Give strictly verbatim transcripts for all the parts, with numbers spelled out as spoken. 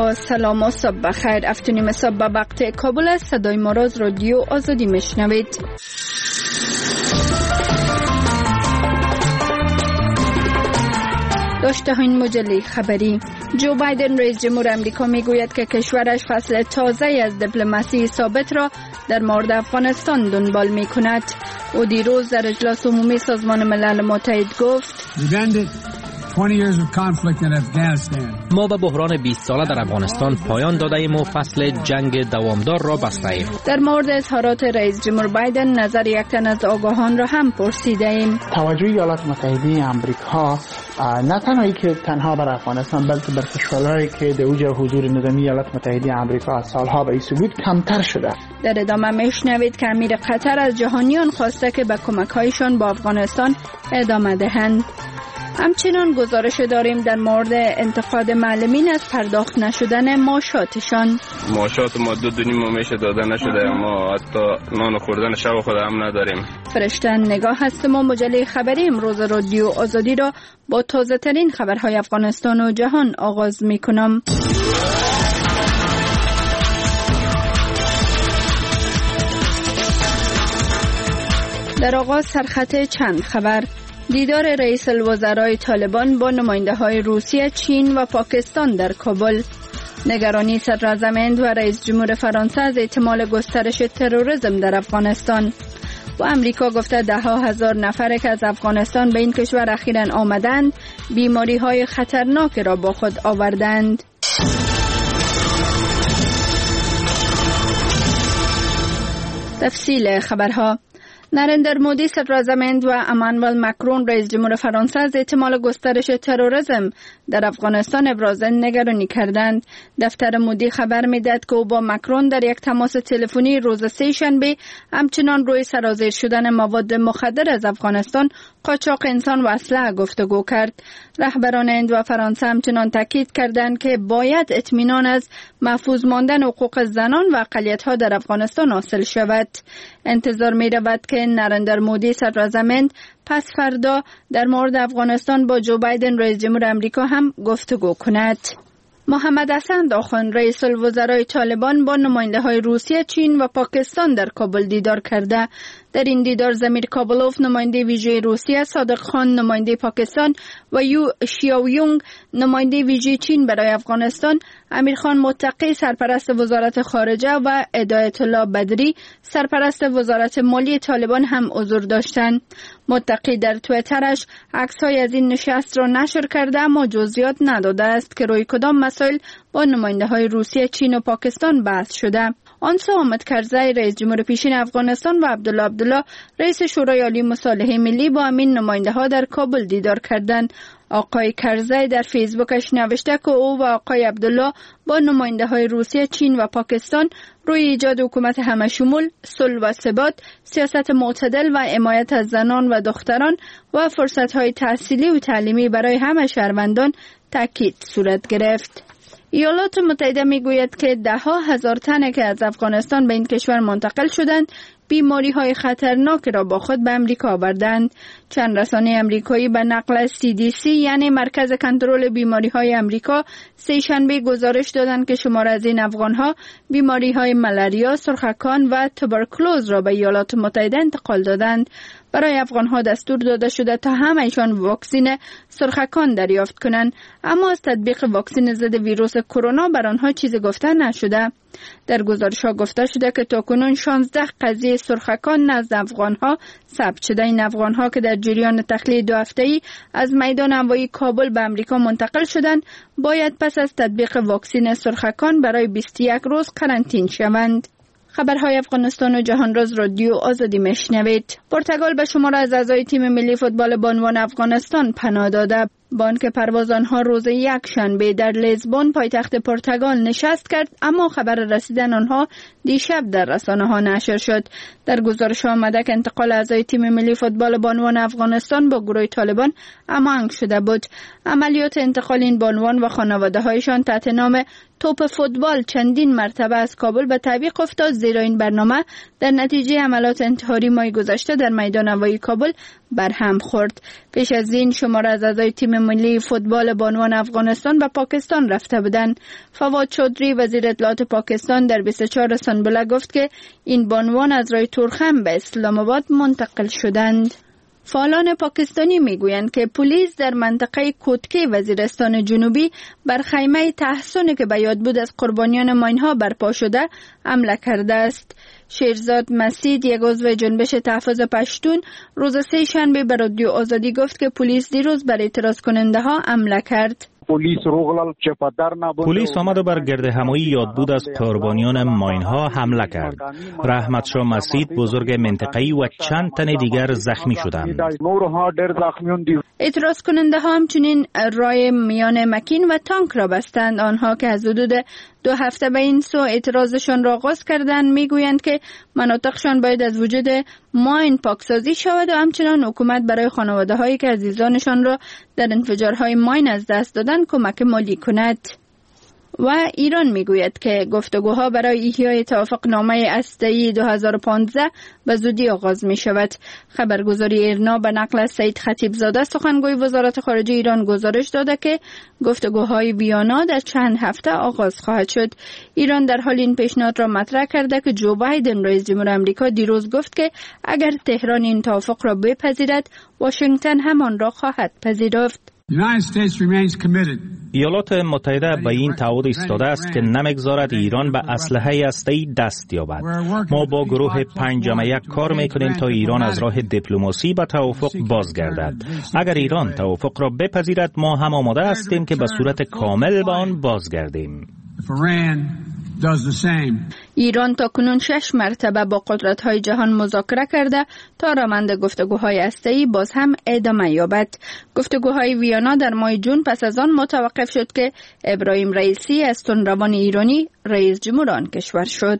با سلام و صبح بخیر. افتونیم صبح به وقت کابل است. صدای ما را از رادیو آزادی میشنوید. داشته این مجله خبری. جو بایدن رئیس جمهور امریکا میگوید که کشورش فصل تازه از دیپلماسی ثابت را در مورد افغانستان دنبال میکند. او دیروز در اجلاس عمومی سازمان ملل متحد گفت ما به بحران بیست ساله در افغانستان پایان داده ایم و فصل جنگ دوامدار را بسته ایم. در مورد اظهارات رئیس جمهور بایدن نظر یک تن از آگاهان را هم پرسیده ایم. توجه ایالات متحده آمریکا نه تنهایی که تنها بر افغانستان بلکه بر کشورهایی که در اوج حضور نظامی ایالات متحده آمریکا از سالها به ثبوت کمتر شده. در ادامه میشنوید که امیر قطر از جهانیان خواسته که به کمک‌هایشان با افغانستان ادامه دهند. همچنان گزارش داریم در مورد انتقاد معلمین از پرداخت نشدن معاشاتشان. معاشات ما دو دو نیم میشه داده نشده، اما حتی نان خوردن شب خود هم نداریم. فرشته نگاه هستم و مجله خبری امروز رادیو آزادی را با تازه ترین خبرهای افغانستان و جهان آغاز می کنم. در آغاز سرخط چند خبر. دیدار رئیس الوزرای طالبان با نماینده های روسیه، چین و پاکستان در کابل. نگرانی صدراعظم و رئیس جمهور فرانسه از احتمال گسترش تروریسم در افغانستان. و امریکا گفته ده ها هزار نفر که از افغانستان به این کشور اخیراً آمدند بیماری های خطرناک را با خود آوردند. تفصیل خبرها. نریندر مودی صدراعظم هند و امانوئل ماکرون رئیس جمهور فرانسه از احتمال گسترش تروریسم در افغانستان ابراز نگرانی کردند. دفتر مودی خبر می‌دهد که او با ماکرون در یک تماس تلفنی روز سه شنبه همچنان روی سرازیر شدن مواد مخدر از افغانستان، قاچاق انسان و اسلحه گفتگو کرد. رهبران هند و فرانسه همچنان تاکید کردند که باید اطمینان از محفوظ ماندن حقوق زنان و اقلیت‌ها در افغانستان حاصل شود. انتظار می‌رود که نریندر مودی صدراعظم هند پس فردا در مورد افغانستان با جو بایدن رئیس جمهور امریکا هم گفتگو کند. محمد حسن آخوند رئیس الوزرای طالبان با نماینده های روسیه، چین و پاکستان در کابل دیدار کرده. در این دیدار زمیر کابلوف نماینده ویژه روسیه، صادق خان نماینده پاکستان و یو شیاویونگ نماینده ویژه چین برای افغانستان، امیر خان متقی سرپرست وزارت خارجه و هدایت الله بدری سرپرست وزارت مالی طالبان هم حضور داشتند. متقی در توییترش عکس‌های از این نشست را نشر کرده اما جزئیات نداده است که روی کدام مسائل با نماینده های روسیه، چین و پاکستان بحث شده. آنسو حامد کرزی رئیس جمهور پیشین افغانستان و عبدالله عبدالله رئیس شورای عالی مصالحه ملی با همین نماینده ها در کابل دیدار کردند. آقای کرزی در فیسبوکش نوشته که او و آقای عبدالله با نماینده های روسیه، چین و پاکستان روی ایجاد حکومت همشمول، صلح و ثبات، سیاست معتدل و حمایت از زنان و دختران و فرصت های تحصیلی و تعلیمی برای همه شهروندان تاکید صورت گرفت. ایالات متحده میگوید که ده ها هزار تن که از افغانستان به این کشور منتقل شدند بیماری های خطرناک را با خود به امریکا آوردند. چند رسانه امریکایی به نقل از سی دی سی یعنی مرکز کنترل بیماری های امریکا سه شنبه گزارش دادند که شمار از این افغان ها بیماری های ملاریا، سرخکان و توبرکلوز را به ایالات متحده انتقال دادند. برای افغان ها دستور داده شده تا همه‌شان واکسن سرخکان دریافت کنند، اما از تطبیق واکسن ضد ویروس کرونا بر آنها چیزی گفته نشده. در گزارش ها گفته شده که تاکنون شانزده قضیه سرخکان نزد افغان ها ثبت شده. این افغان ها که در جریان تخلیه دو هفته‌ای از میدان هوایی کابل به امریکا منتقل شدند باید پس از تطبیق واکسن سرخکان برای بیست و یک روز قرنطینه شوند. خبرهای افغانستان و جهان راز رادیو آزادی میشنوید. پرتغال به شمار از اعضای تیم ملی فوتبال بانوان افغانستان پناه داده. بانک پرواز آنها روز یک شنبه در لیزبون پایتخت پرتغال نشست کرد، اما خبر رسیدن آنها دیشب در رسانه ها نشر شد. در گزارش آمده که انتقال اعضای تیم ملی فوتبال بانوان افغانستان با گروه طالبان هماهنگ شده بود. عملیات انتقال این بانوان و خانواده هایشان تحت نام توپ فوتبال چندین مرتبه از کابل به تعویق افتاد، زیرا این برنامه در نتیجه حملات انتحاری ماه گذشته در میدان هوایی کابل برهم خورد. پیش از این شمار از اعضای تیم ملی فوتبال بانوان افغانستان به پاکستان رفته بودند. فواد چودری وزیر اطلاعات پاکستان در بیست و چهار سنبله گفت که این بانوان از راه تورخم به اسلام آباد منتقل شدند. فعالان پاکستانی میگویند که پلیس در منطقه کوتکی وزیرستان جنوبی بر خیمه تحصنی که به یاد بود از قربانیان ماینها برپا شده حمله کرده است. شیرزاد مسید، یک عضو جنبش تحفظ پشتون، روز سه شنبه به رادیو آزادی گفت که پلیس دیروز بر اعتراض کننده ها حمله کرد. پلیس آمد و بر گرد همایی یاد بود از قربانیان ماینها حمله کرد. رحمت شاه مسید، بزرگ منطقه‌ای و چند تن دیگر زخمی شدند. اعتراض کننده ها همچنین راه میان مکین و تانک را بستند. آنها که از حدود دو هفته به این سو اعتراضشان را آغاز کردند میگویند که مناطقشان باید از وجود ماین پاکسازی شود و همچنان حکومت برای خانواده هایی که عزیزانشان را در انفجارهای ماین از دست دادند کمک مالی کند. و ایران میگوید که گفتگوها برای احیای توافقنامه هسته‌ای دو هزار و پانزده به زودی آغاز می شود. خبرگزاری ایرنا به نقل از سید خطیبزاده سخنگوی وزارت خارجه ایران گزارش داده که گفتگوهای ویانا در چند هفته آغاز خواهد شد. ایران در حال این پیشنهاد را مطرح کرده که جو بایدن رئیس جمهور آمریکا دیروز گفت که اگر تهران این توافق را بپذیرد، واشنگتن همان را خواهد پذیرفت. ایالات متحده به این تعهد ایستاده است که نمیگذارد ایران به اسلحه هسته‌ای دست یابد. ما با گروه پنج جمع یک کار میکنیم تا ایران از راه دیپلماسی به توافق بازگردد. اگر ایران توافق را بپذیرد، ما هم آماده هستیم که به صورت کامل به آن بازگردیم. ایران تا کنون شش مرتبه با قدرت‌های جهان مذاکره کرده تا روند گفتگوهای هسته‌ای باز هم ادامه یابد. گفتگوهای ویانا در ماه جون پس از آن متوقف شد که ابراهیم رئیسی از تندروان ایرانی رئیس جمهور آن کشور شد.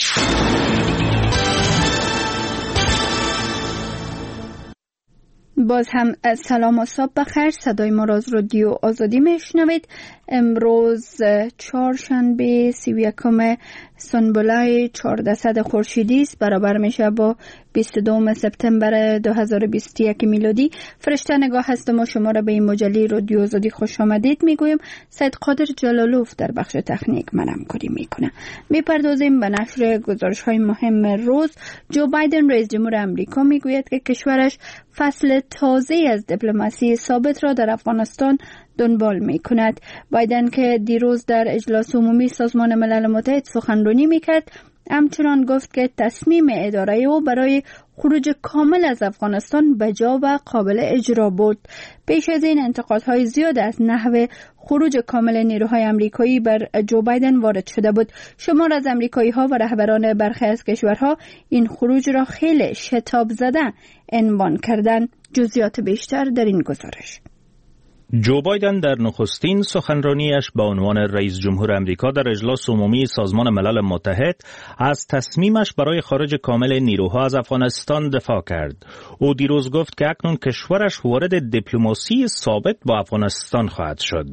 باز هم از سلام و صبح بخیر، صدای ما را از رادیو آزادی میشنوید. امروز چهارشنبه سی و یکم سنبله چهاردهصد خورشیدی است، برابر میشه با بیست و دوم سپتامبر دو هزار و بیست و یک میلادی. فرشته نگاه هستم و شما را به این مجله رادیو آزادی خوش آمدید میگویم. سید قادر جلالوف در بخش تکنیک من همکاری میکنه. میپردازیم به نشر گزارش های مهم روز. جو بایدن رئیس جمهور آمریکا میگوید که کشورش فصل تازه از دیپلماسی ثابت را در افغانستان دنبال می کند. بایدن که دیروز در اجلاس عمومی سازمان ملل متحد سخنرانی می کرد، همچنان گفت که تصمیم اداره او برای خروج کامل از افغانستان بجا و قابل اجرا بود. پیش از این انتقادهای زیاد از نحو خروج کامل نیروهای آمریکایی بر جو بایدن وارد شده بود. شمار از آمریکایی ها و رهبران برخی از کشورها این خروج را خیلی شتاب زده عنوان کردند. جزئیات بیشتر در این گزارش. جو بایدن در نخستین سخنرانیش به عنوان رئیس جمهور آمریکا در اجلاس عمومی سازمان ملل متحد از تصمیمش برای خارج کامل نیروها از افغانستان دفاع کرد. او دیروز گفت که اکنون کشورش وارد دیپلماسی ثابت با افغانستان خواهد شد.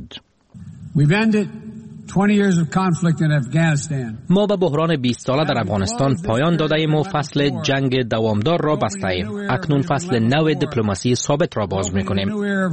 ما به بحران بیست ساله در افغانستان پایان داده ایم و فصل جنگ دوامدار را بسته ایم. اکنون فصل نو دیپلماسی ثابت را باز می‌کنیم.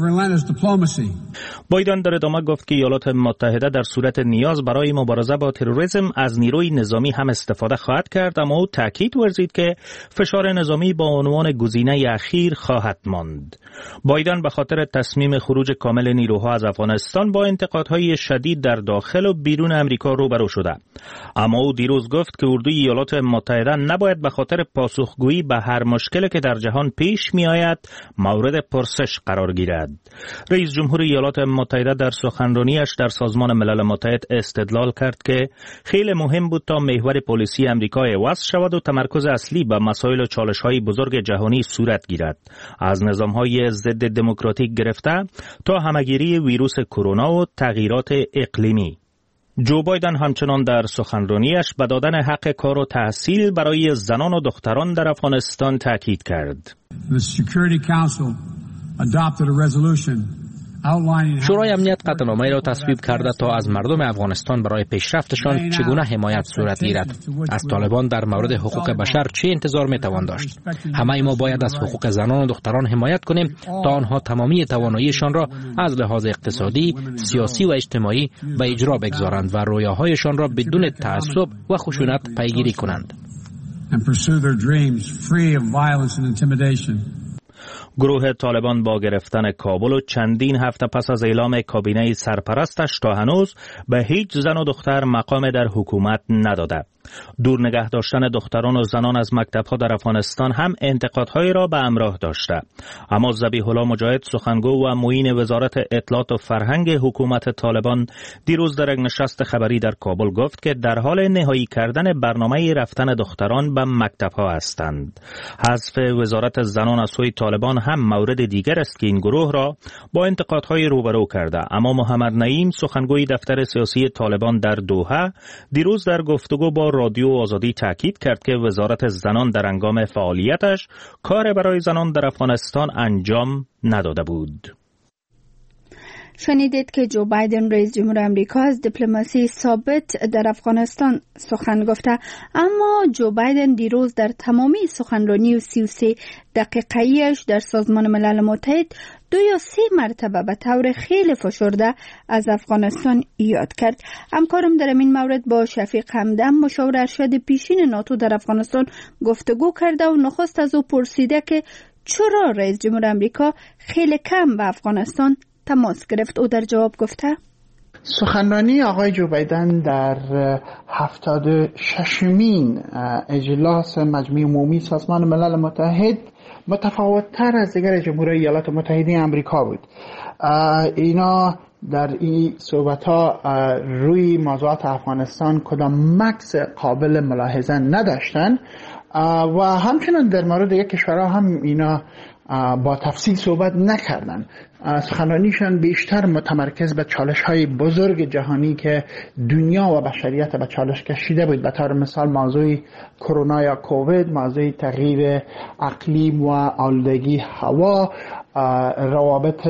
بایدن در ادامه گفت که ایالات متحده در صورت نیاز برای مبارزه با تروریسم از نیروی نظامی هم استفاده خواهد کرد، اما او تاکید ورزید که فشار نظامی با عنوان گزینه اخیر خواهد ماند. بایدن به خاطر تصمیم خروج کامل نیروها از افغانستان با انتقادهای شدید در داخل و بیرون امریکا روبرو شده، اما او دیروز گفت که اردوی ایالات متحده نباید به خاطر پاسخگویی به هر مشکلی که در جهان پیش می آید مورد پرسش قرار گیرد. رئیس جمهور ایالات متحده در سخنرانیش در سازمان ملل متحد استدلال کرد که خیلی مهم بود تا محور پلیسی امریکا عوض شود و تمرکز اصلی به مسائل و چالش‌های بزرگ جهانی صورت گیرد، از نظام‌های ضد دموکراتیک گرفته تا همه‌گیری ویروس کرونا و تغییرات اقلیمی. جو بایدن همچنان در سخنرانیش به دادن حق کار و تحصیل برای زنان و دختران در افغانستان تاکید کرد. The Security Council adopted a resolution شورای امنیت قطعنامه‌ای را تصویب کرده تا از مردم افغانستان برای پیشرفتشان چگونه حمایت صورت گیرد. از طالبان در مورد حقوق بشر چه انتظار میتوان داشت؟ همه ما باید از حقوق زنان و دختران حمایت کنیم تا آنها تمامی تواناییشان را از لحاظ اقتصادی، سیاسی و اجتماعی به اجرا بگذارند و رویاهایشان را بدون تعصب و خشونت پیگیری کنند. گروه طالبان با گرفتن کابل و چندین هفته پس از اعلام کابینه سرپرستش تا هنوز به هیچ زن و دختر مقام در حکومت نداده. دور نگه داشتن دختران و زنان از مکتب‌ها در افغانستان هم انتقادهایی را به همراه داشته. اما ذبیح الله مجاهد، سخنگو و معین وزارت اطلاعات و فرهنگ حکومت طالبان، دیروز در یک نشست خبری در کابل گفت که در حال نهایی کردن برنامه رفتن دختران به مکتب‌ها هستند. حذف وزارت زنان از سوی طالبان هم مورد دیگر است که این گروه را با انتقادهای روبرو کرده. اما محمد نعیم، سخنگوی دفتر سیاسی طالبان در دوحه، دیروز در گفتگو با رادیو آزادی تاکید کرد که وزارت زنان در هنگام فعالیتش کار برای زنان در افغانستان انجام نداده بود. شنیدید که جو بایدن رئیس جمهور آمریکا از دیپلماسی ثابت در افغانستان سخن گفته، اما جو بایدن دیروز در تمامی سخنرانی و سی و سه دقیقه‌ایش در سازمان ملل متحد دو یا سه مرتبه به طور خیلی فشرده از افغانستان یاد کرد. همکارم در این مورد با شفیق همدم، مشاور ارشد پیشین ناتو در افغانستان گفتگو کرده و نخست از او پرسیده که چرا رئیس جمهور آمریکا خیلی کم به افغانستان تماس گرفت. او در جواب گفته سخنرانی آقای جو بایدن در هفتاد و ششمین اجلاس مجمع عمومی سازمان ملل متحد متفاوت‌تر از دیگر جمهوری ایالات متحده آمریکا بود. اینا در این صحبت‌ها روی موضوعات افغانستان کدام مکس قابل ملاحظه نداشتن و همچنان در مورد یک کشورها هم اینا با تفصیل صحبت نکردن. سخنرانیشان بیشتر متمرکز به چالش‌های بزرگ جهانی که دنیا و بشریت به چالش کشیده بود، به طور مثال موضوع کرونا یا کووید، موضوع تغییر اقلیم و آلودگی هوا، روابط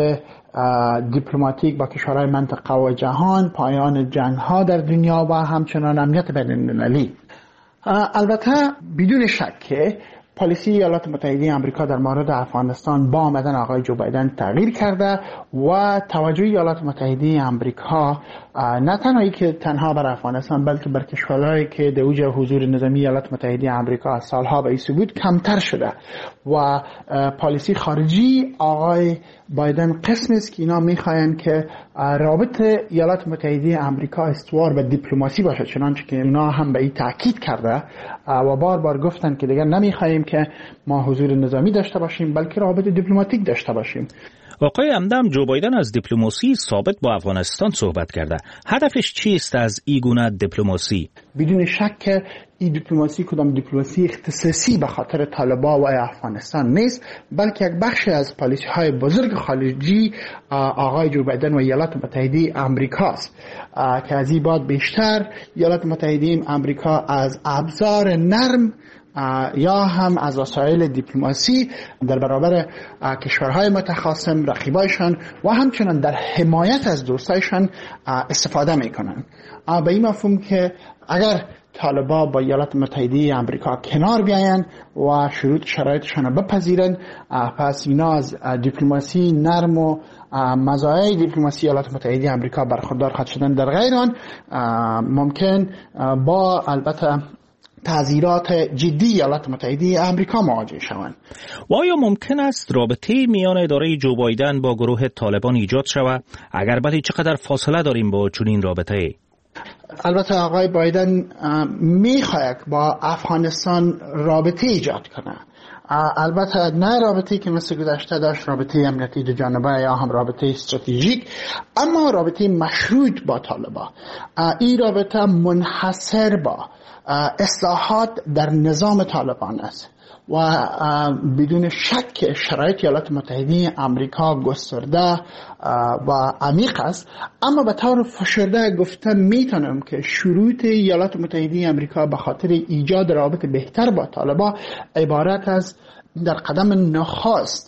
دیپلماتیک با کشورهای منطقه و جهان، پایان جنگ‌ها در دنیا و همچنان امنیت بین‌المللی. البته بدون شک که پالیسی ایالات متحده آمریکا در مورد افغانستان با آمدن آقای جو بایدن تغییر کرده و توجه ایالات متحده آمریکا نه تنهایی که تنها بر افغانستان بلکه بر کشورهایی که در اوج حضور نظامی ایالات متحده آمریکا از سالها به این سو بود کمتر شده و پالیسی خارجی آقای بایدن قسمی است که اینا میخواین که رابطه ایالات متحده آمریکا استوار به دیپلماسی باشه، چنانچه که اینا هم به این تاکید کرده و بار بار گفتن که دیگر نمیخوایم که ما حضور نظامی داشته باشیم بلکه رابطه دیپلماتیک داشته باشیم. آقای همدم، جو بایدن از دیپلماسی ثابت با افغانستان صحبت کرده. هدفش چیست از این گونه دیپلماسی؟ بدون شک این دیپلماسی کدام دیپلماسی اختصاصی به خاطر طالبان و افغانستان نیست، بلکه یک بخشی از پالیسی های بزرگ خارجی آقای جو بایدن و ایالات متحده آمریکاست که از این بعد بیشتر ایالات متحده آمریکا از ابزار نرم یا هم از وسایل دیپلماسی در برابر کشورهای متخاصم، رقیبایشان و همچنان در حمایت از دوستایشان استفاده میکنن. به این مفهوم که اگر طالبان با ایالات متحده آمریکا کنار بیاین و شروط شرایطشان را بپذیرن، پس اینا از دیپلماسی نرم و مزایای دیپلماسی ایالات متحده آمریکا برخوردار خواهد شدن. در غیر آن ممکن با البته تعزیرات جدی ایالات متحده آمریکا مواجه شوند. و آیا ممکن است رابطه میان اداره جو بایدن با گروه طالبان ایجاد شود؟ اگر بله، چقدر فاصله داریم با چنین رابطه؟ البته آقای بایدن میخواهد با افغانستان رابطه ایجاد کنه. البته نه رابطه‌ای که مثل گذشته داشت، رابطه امنیتی دو جانبه یا هم رابطه استراتژیک، اما رابطه مشروط با طالبان. این رابطه منحصر با اصلاحات در نظام طالبان است و بدون شک شرایط ایالات متحده آمریکا گسترده و عمیق است، اما به طور فشرده گفته میتونم که شروط ایالات متحده آمریکا به خاطر ایجاد رابط بهتر با طالبان عبارت از در قدم نخست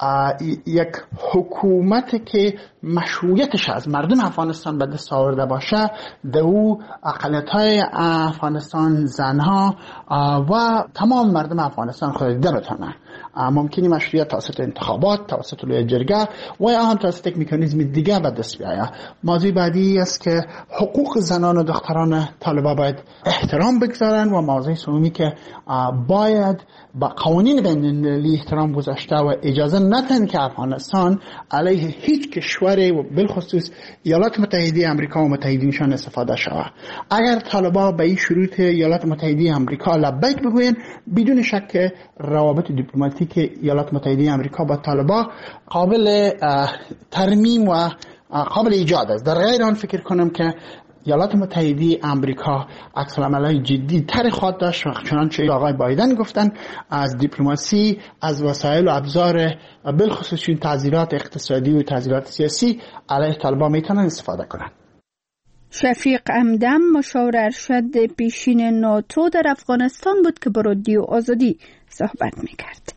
یک حکومت که مشروعیتش از مردم افغانستان به دست آورده باشه، در او اقلیت‌های افغانستان، زنها و تمام مردم افغانستان خود دیده بتونه. ممکنی مشروعیت توسط انتخابات، توسط لوی جرگه و یا هم توسط یک مکانیزم دیگه به دست بیاید. موضوع بعدی است که حقوق زنان و دختران طالبان باید احترام بگذارن و موضوع سومی که باید با قوانین بین‌المللی احترام گذاشته و اجازه ندن که افغانستان علیه هیچ کشوری و بالخصوص ایالات متحده آمریکا و متحدینشان استفاده شود. اگر طالبان به این شروط ایالات متحده آمریکا لبیک بگوین، بدون شک روابط دیپلماتیک ایالات متحده آمریکا با طالبان قابل ترمیم و قابل ایجاد است. در غیر آن فکر کنم که ایالات متحده آمریکا عکس العمل‌های جدی تر خواهد داشت و چنانچه آقای بایدن گفتن از دیپلماسی، از وسایل و ابزار بالخصوص این تعزیرات اقتصادی و تعزیرات سیاسی علیه طالبان میتونن استفاده کنند. شفیق امدم مشاور ارشد پیشین ناتو در افغانستان بود که با رادیو آزادی صحبت میکرد.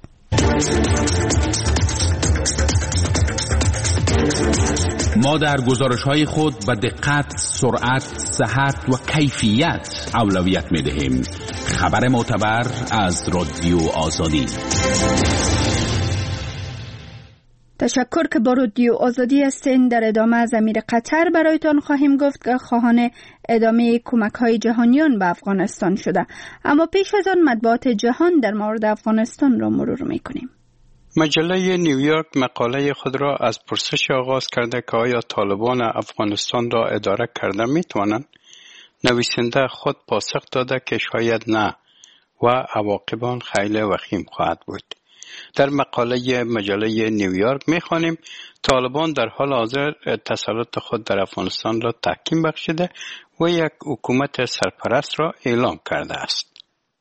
ما در گزارش‌های خود به دقت، سرعت، صحت و کیفیت اولویت می‌دهیم. خبر معتبر از رادیو آزادی. تشکر که با رادیو آزادی هستین. در ادامه از امیر قطر برایتان خواهیم گفت که خواهان ادامه کمک‌های جهانیان به افغانستان شده. اما پیش از آن مطبوعات جهان در مورد افغانستان را مرور می‌کنیم. مجله نیویورک مقاله خود را از پرسش آغاز کرده که آیا طالبان افغانستان را اداره کرده می توانند؟ نویسنده خود پاسخ داده که شاید نه و عواقب آن خیلی وخیم خواهد بود. در مقاله مجله نیویورک می خوانیم طالبان در حال حاضر تسلط خود در افغانستان را تحکیم بخشیده و یک حکومت سرپرست را اعلام کرده است.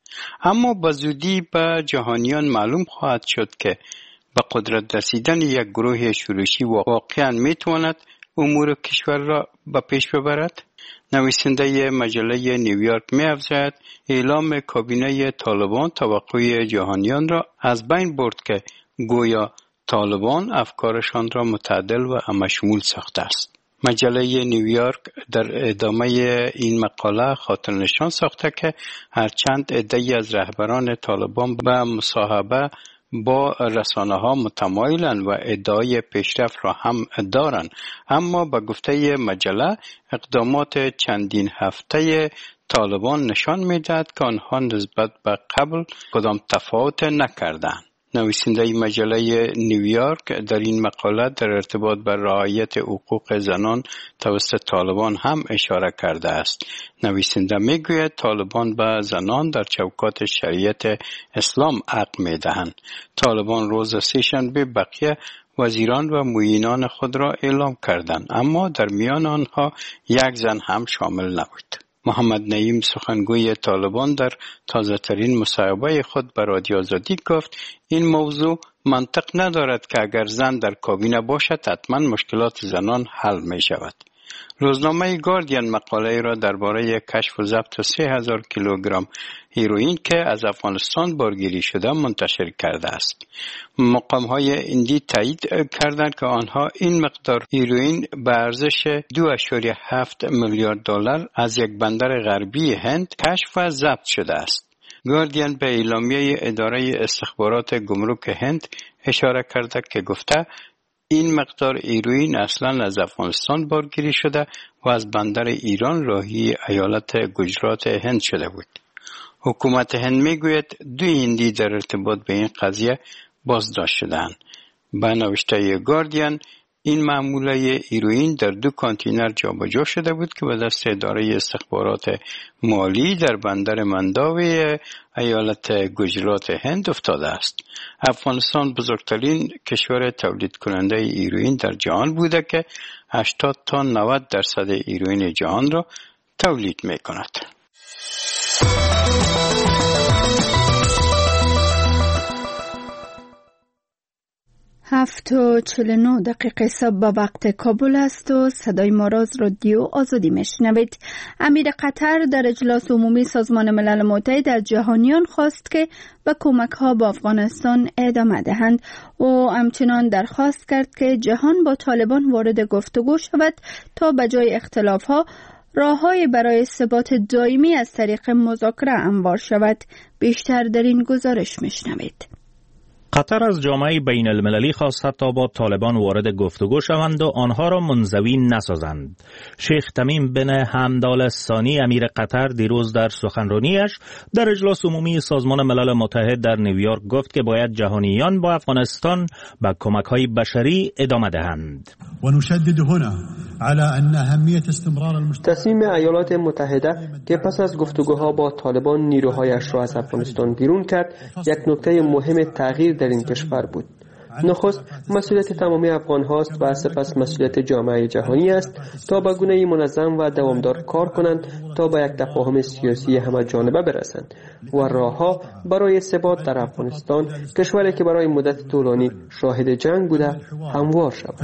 اما به زودی به جهانیان معلوم خواهد شد که به قدرت رسیدن یک گروه شورشی واقعا میتواند امور کشور را به پیش ببرد. نویسنده مجله نیویورک می‌افزاید اعلام کابینه طالبان توقع جهانیان را از بین برد که گویا طالبان افکارشان را متعدل و همشمول ساخته است. مجله نیویورک در ادامه این مقاله خاطر نشان ساخته که هرچند عده‌ای از رهبران طالبان به مصاحبه با رسانه ها متمایلند و ادعای پیشرفت را هم دارند، اما به گفته مجله اقدامات چندین هفته طالبان نشان می‌دهد که آنها نسبت به قبل کدام تفاوت نکردند. نویسنده مجله نیویورک در این مقاله در ارتباط با رعایت حقوق زنان توسط طالبان هم اشاره کرده است. نویسنده میگوید طالبان به زنان در چوکات شریعت اسلام حق میدهند. طالبان روز سه‌شنبه بقیه وزیران و معینان خود را اعلام کردند، اما در میان آنها یک زن هم شامل نبود. محمد نعیم سخنگوی طالبان در تازه ترین مصاحبه خود به رادیو آزادی گفت این موضوع منطق ندارد که اگر زن در کابینه باشد حتما مشکلات زنان حل می شود. روزنامه گاردین مقاله را درباره کشف و ضبط سه هزار کیلوگرم هیروئین که از افغانستان بارگیری شده منتشر کرده است. مقام‌های هندی تایید کردند که آنها این مقدار هیروئین به ارزش دو ممیز هفت میلیارد دلار از یک بندر غربی هند کشف و ضبط شده است. گاردین به اعلامیه اداره استخبارات گمرک هند اشاره کرده که گفته این مقدار هیروئین اصلا از افغانستان بارگیری شده و از بندر ایران راهی ایالت گجرات هند شده بود. حکومت هند میگوید دو هندی در ارتباط به این قضیه بازداشت شدند. به نوشته گاردین این محموله هیروئین در دو کانتینر جابجا شده بود که به دست اداره استخبارات مالی در بندر منداوی ایالت گجرات هند افتاده است. افغانستان بزرگترین کشور تولید کننده هیروئین در جهان بوده که هشتاد تا نود درصد هیروئین جهان را تولید می کند. هفت و چهل و نه دقیقه صبح به وقت کابل است و صدای ما را از رادیو آزادی میشنوید. امیر قطر در اجلاس عمومی سازمان ملل متحد از جهانیان خواست که به کمک ها به افغانستان ادامه دهند و همچنان درخواست کرد که جهان با طالبان وارد گفتگو شود تا به جای اختلاف ها راه‌های برای ثبات دائمی از طریق مذاکره هموار شود. بیشتر در این گزارش میشنوید. قطر از جامعه بین المللی خواست تا با طالبان وارد گفتگو شوند و آنها را منزوی نسازند. شیخ تمیم بن حمد آل ثانی امیر قطر دیروز در سخنرانیش در اجلاس عمومی سازمان ملل متحد در نیویورک گفت که باید جهانیان با افغانستان به کمک‌های بشری ادامه دهند. ونشدد هنا على ان اهمیت استمرار تصمیم ایالات متحده که پس از گفتگوها با طالبان نیروهایش را از افغانستان بیرون کرد یک نکته مهم تغییر در این کشور بود. نخست مسئولیت تمامی افغان هاست و سپس مسئولیت جامعه جهانی است تا به گونه‌ای منظم و دوامدار کار کنند تا به یک تفاهم سیاسی همه جانبه برسند و راهها برای ثبات در افغانستان، کشوری که برای مدت طولانی شاهد جنگ بوده، هموار شود.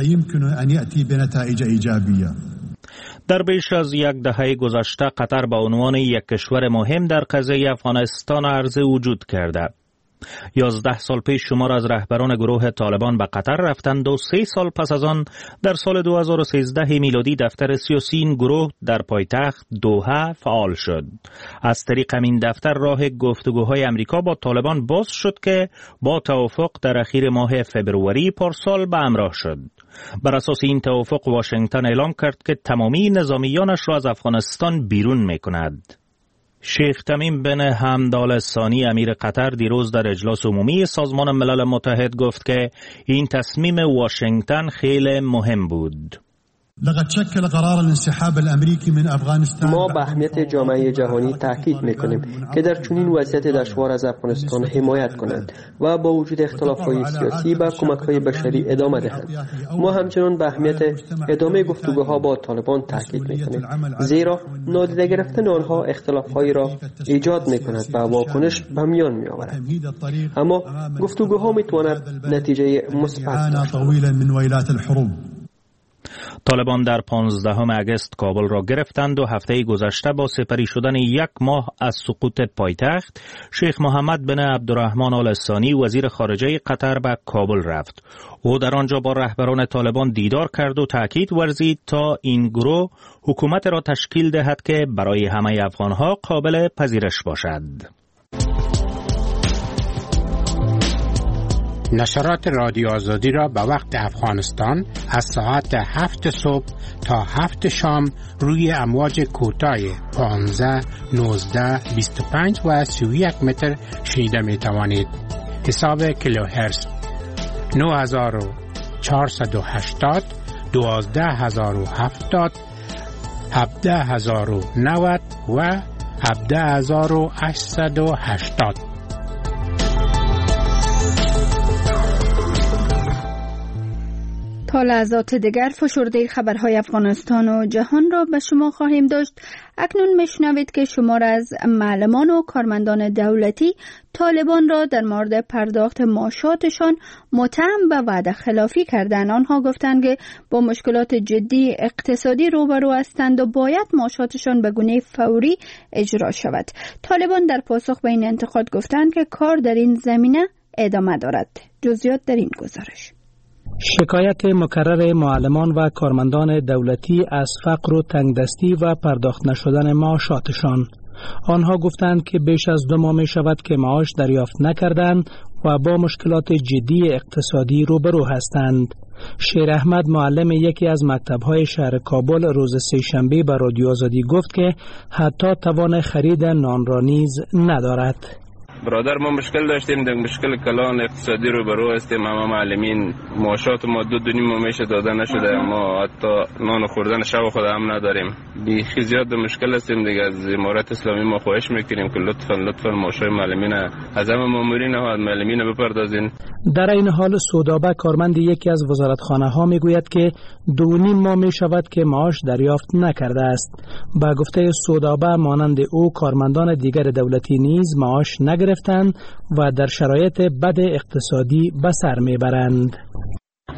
در بیش از یک دهه گذشته قطر به عنوان یک کشور مهم در قضیه افغانستان عرضه وجود کرده. یازده سال پیش شمار از رهبران گروه طالبان به قطر رفتند و سه سال پس از آن در سال دو هزار و سیزده میلادی دفتر سیاسی این گروه در پایتخت دوحه فعال شد. از طریق همین دفتر راه گفتگوهای امریکا با طالبان باز شد که با توافق در اخیر ماه فبروری پارسال به همراه شد. بر اساس این توافق واشنگتن اعلام کرد که تمامی نظامیانش را از افغانستان بیرون می‌کند. شیخ تمیم بن حمد آل ثانی امیر قطر دیروز در اجلاس عمومی سازمان ملل متحد گفت که این تصمیم واشنگتن خیلی مهم بود. لقد شكل قرار الانسحاب الامریکی من افغانستان. ما به اهمیت جامعه جهانی تاکید میکنیم که در چنین وضعیت دشوار از افغانستان حمایت کنند و با وجود اختلاف‌های سیاسی به کمک‌های بشری ادامه دهند. ما همچنان به اهمیت ادامه گفتگوها با طالبان تاکید میکنیم، زیرا نادیده گرفتن آنها اختلاف‌هایی را ایجاد میکند و واکنش به میان میآورد. اما گفتگوها میتواند نتیجه مثبت داشت. طالبان در پانزدهم اگست کابل را گرفتند و هفته گذشته با سپری شدن یک ماه از سقوط پایتخت، شیخ محمد بن عبدالرحمن آل ثانی وزیر خارجه قطر به کابل رفت. او در آنجا با رهبران طالبان دیدار کرد و تاکید ورزید تا این گروه حکومت را تشکیل دهد که برای همه افغانها قابل پذیرش باشد. نشرات رادیو آزادی را به وقت افغانستان از ساعت هفت صبح تا هفت شام روی امواج کوتاه پانزده، نوزده، بیست و پنج و سی و یک متر شنیده می توانید. حساب کیلوهرتز نه هزار و چهارصد و هشتاد، دوازده هزار و هفتاد، هفده هزار و نود و هفده هزار و هشتصد و هشتاد. تا لحظات دیگر فشرده خبرهای افغانستان و جهان را به شما خواهیم داشت. اکنون میشنوید که شمار از معلمان و کارمندان دولتی طالبان را در مورد پرداخت معاشاتشان متهم به وعده خلافی کردند. آنها گفتند که با مشکلات جدی اقتصادی روبرو هستند و باید معاشاتشان به گونه فوری اجرا شود. طالبان در پاسخ به این انتقاد گفتند که کار در این زمینه ادامه دارد. جزئیات در این گزارش. شکایت مکرر معلمان و کارمندان دولتی از فقر و تنگدستی و پرداخت نشدن معاشاتشان. آنها گفتند که بیش از دو ماه می شود که معاش دریافت نکردند و با مشکلات جدی اقتصادی روبرو هستند. شیر احمد معلم یکی از مکتب‌های شهر کابل روز سه‌شنبه به رادیو آزادی گفت که حتی توان خرید نان را نیز ندارد. برادر ما مشکل داشتیم، در مشکل کلان اقتصادی رو برو هستیم. اما معلمین معاشات ما دو دو نیم میشه داده نشده، اما حتی نان خوردن شب خود هم نداریم. بیخی زیاد در مشکل هستیم دیگه. از امارت اسلامی ما خواهش میکنیم که لطفاً لطفاً معاشای معلمین از همه مامورین و معلمین بپردازین. در این حال سودابه کارمند یکی از وزارتخانه ها میگوید که دو نیم ماه می شود که معاش دریافت نکرده است. با گفته سودابه مانند او کارمندان دیگر دولتی نیز معاش نگرفتند و در شرایط بد اقتصادی به سر میبرند.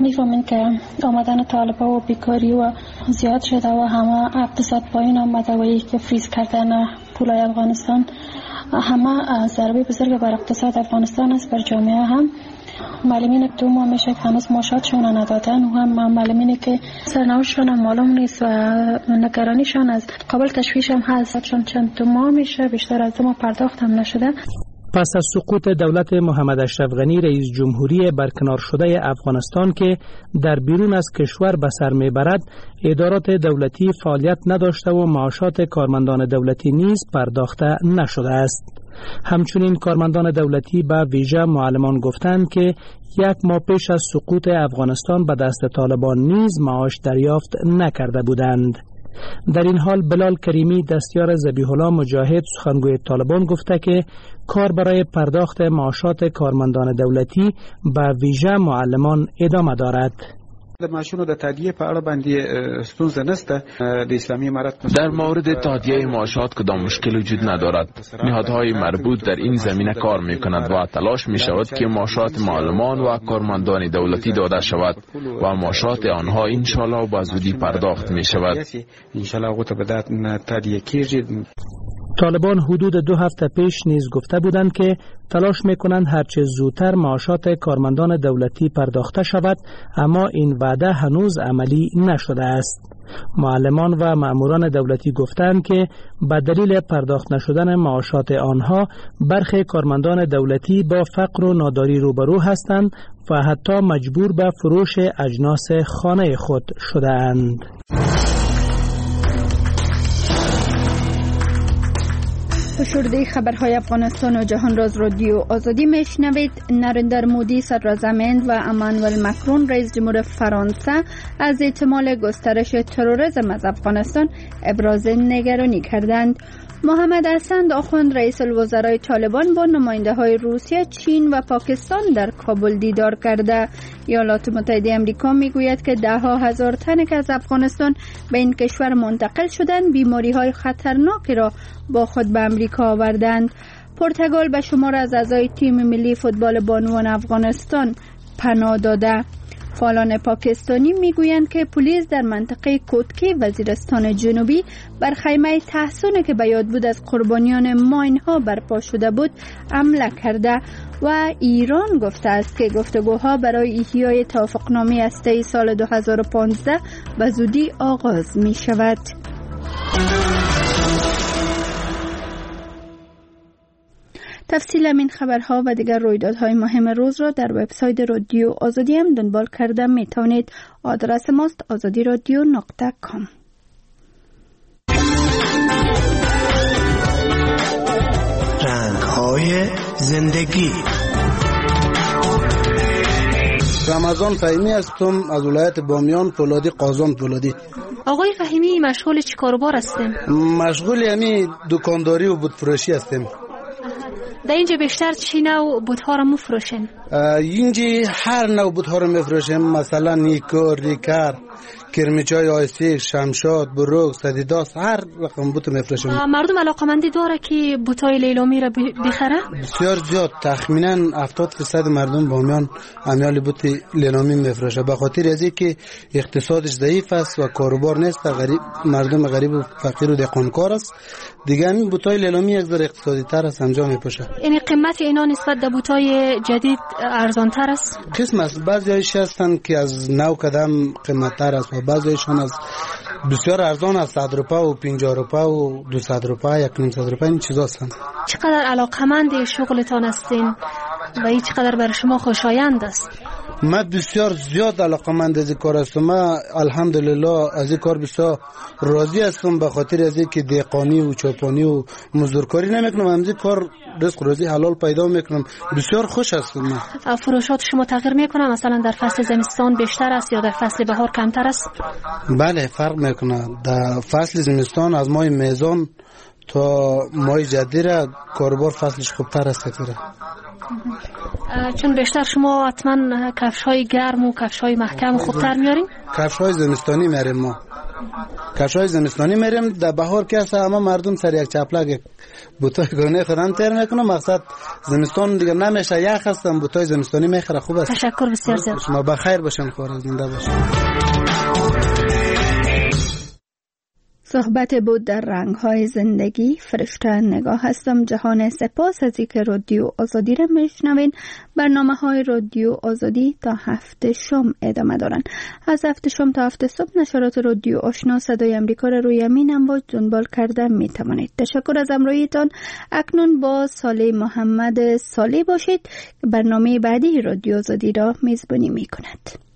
میفهمین که آمدن طالبا و بیکاری و زیاد شده و همه اقتصاد پایین آمده و ای که فریز کردن پولای افغانستان همه ضربه بزرگ بر اقتصاد افغانستان است، بر جامعه هم. معلمین دو ماه میشه که هنوز معاشاتشون ندادن و هم معلمینی که سرنوشتشون هم معلوم نیست و نگرانیشان از قابل تشویش هم هست، چون چند دو ماه میشه بیشتر از دو ماه پرداخت هم نشده. پس از سقوط دولت محمد اشرف غنی رئیس جمهوری برکنار شده افغانستان که در بیرون از کشور به سر میبرد، ادارات دولتی فعالیت نداشته و معاشات کارمندان دولتی نیز پرداخته نشده است. همچنین کارمندان دولتی به ویژه معلمان گفتند که یک ماه پیش از سقوط افغانستان به دست طالبان نیز معاش دریافت نکرده بودند. در این حال بلال کریمی دستیار ذبیح الله مجاهد سخنگوی طالبان گفته که کار برای پرداخت معاشات کارمندان دولتی به ویژه معلمان ادامه دارد. د معاشونو د تادیه په اړه باندې ستونزه نشته. د اسلامي امارت در مورد تادیه معاشات کدام مشکل وجود ندارد. نهادهای مربوط در این زمینه کار می‌کنند و تلاش می‌شود که معاشات معلمان و کارمندان دولتی داده شود و معاشات آنها ان شاء الله با زودی پرداخت می‌شود. ان شاء الله غوته به تادیه کیږي. طالبان حدود دو هفته پیش نیز گفته بودند که تلاش میکنند هرچه زودتر معاشات کارمندان دولتی پرداخته شود، اما این وعده هنوز عملی نشده است. معلمان و مأموران دولتی گفتند که به دلیل پرداخت نشدن معاشات آنها برخی کارمندان دولتی با فقر و ناداری روبرو هستند و حتی مجبور به فروش اجناس خانه خود شده‌اند. شورده خبرهای افغانستان و جهان راز رادیو آزادی میشنوید. نریندر مودی صدراعظم و امانوئل مکرون رئیس جمهور فرانسه از احتمال گسترش تروریسم از افغانستان ابراز نگرانی کردند. محمد حسن آخوند رئیس الوزرای طالبان با نماینده های روسیه، چین و پاکستان در کابل دیدار کرده. ایالات متحده آمریکا میگوید که ده ها هزار تن که از افغانستان به این کشور منتقل شدند بیماری های خطرناکی را با خود به آمریکا آوردند. پرتغال به شمار از اعضای تیم ملی فوتبال بانوان افغانستان پناه داده. فعالان پاکستانی میگویند که پلیس در منطقه کوتکی وزیرستان جنوبی بر خیمه تحصن که به یاد بود از قربانیان ماین ها برپا شده بود حمله کرده و ایران گفته است که گفتگوها برای احیای توافقنامه هسته‌ای سال دو هزار و پانزده به زودی آغاز می شود. تفصیل این خبرها و دیگر رویدادهای مهم روز را در وبسایت رادیو آزادی هم دنبال کرده می توانید. آدرس ماست آزادی رادیو نقطه کام. رنگ‌های زندگی. رمضان فهیمی هستم از ولایت بامیان، فولادی قازان فولادی. آقای فهیمی مشغول چی کاروبار هستیم؟ مشغول یعنی دکانداری و بوت فروشی هستیم. در اینجا بیشتر چی نوع بوت‌ها را می‌فروشین؟ اینجا هر نوع بوت‌ها را می‌فروشیم، مثلا نیکو، ریکر، کرمیچای آیسی، شمشاد، بروک، سدیداس، هر رقم بوت می‌فروشیم. مردم علاقه‌مندی داره که بوت‌های لیلامی را بخره؟ بسیار زیاد، تخمیناً هفتاد درصد مردم بامیان امیال بوت لیلامی می‌فروشه، به خاطر از اینکه اقتصادش ضعیف است و کاروبار نیست، غریب مردم غریب و فقیر و دهقانکار است. دیگه این بوت‌های لیلامی یک ذره اقتصادی تر است، انجام می‌پوشه. یعنی قیمت اینا نسبت به بوت‌های جدید ارزان تر است؟ قسم است، بعضی‌هایش هستن که از نو قدم قیمت تر است و بعضی‌هایشان از بسیار ارزان است، صد روپیه و پنجاه روپیه و دویست روپیه، یک و نیم صد روپیه، این چیزا هستند. چقدر علاقمند شغلتان هستین و این چقدر برای شما خوشایند است؟ من بسیار زیاد علاقمند از این کار هستم. من الحمدلله از این کار بسیار راضی هستم، به خاطر از اینکه دهقانی و چوپانی و مزدورکاری نمیکنم، از این کار رزق روزی حلال پیدا میکنم، بسیار خوش هستم. من فروشات شما تغییر میکنه؟ مثلا در فصل زمستان بیشتر است یا در فصل بهار کمتر است؟ بله فرق میکنه. در فصل زمستان از ماه میزان تا ماه جدید کاروبار فصلش خوبتر است. چون بیشتر شما حتما کفش های گرم و کفش های محکم خوبتر میارین؟ کفش های زمستانی میاریم ما. کشای زمستانی میریم. در بهار که هست همه مردم سر یک چپلک بوتای گونه خودم تیر میکنم. مقصد زمستان دیگه نمیشه، یخ هستم بوتای زمستانی میخره. خوب است. تشکر بسیار زیاد. شما بخیر باشین، خدا زنده باشین. صحبت بود در رنگ‌های زندگی. فرشته نگاه هستم. جهان سپاس از اینکه رادیو آزادی را میشنوین. برنامه‌های رادیو آزادی تا هفت شام ادامه دارن. از هفت شام تا هفت صبح نشرات رادیو آشنا صدای امریکا را روی امین امواج دنبال کرده میتوانید. تشکر از همراهیتان. اکنون با صالح محمد صالح باشید که برنامه بعدی رادیو آزادی را میزبانی میکند.